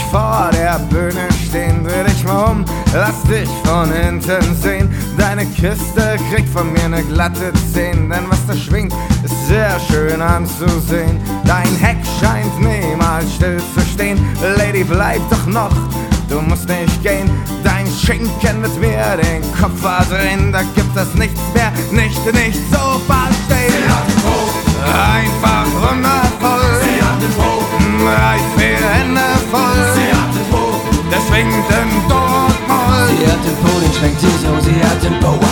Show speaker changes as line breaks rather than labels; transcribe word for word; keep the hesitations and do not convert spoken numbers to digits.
vor der Bühne stehen, dreh dich mal um, lass dich von hinten sehen. Deine Kiste kriegt von mir ne glatte zehn, denn was da schwingt, ist sehr schön anzusehen. Dein Heck scheint niemals still zu stehen, Lady, bleib doch noch, du musst nicht gehen. Dein Schinken wird mir den Kopf verdrehen, da gibt es nichts mehr, nicht, nicht so verstehen.
Sie hat den Bogen,
einfach wundervoll,
sie hat den Bogen,
drei, vier Hände voll,
sie hat den Bogen,
der schwingt in Dortmund.
Sie hat den Po, den schwenkt sie so, sie hat den Po.